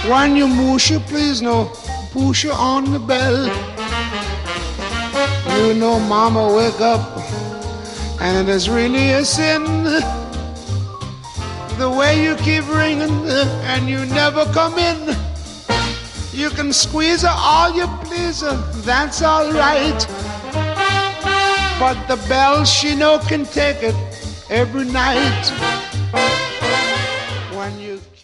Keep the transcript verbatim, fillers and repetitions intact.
When you push you, please no, push you on the bell. You know mama wake up and it is really a sin. The way you keep ringing and you never come in. You can squeeze her all you please her, that's all right. But the bell, she know can take it every night. When you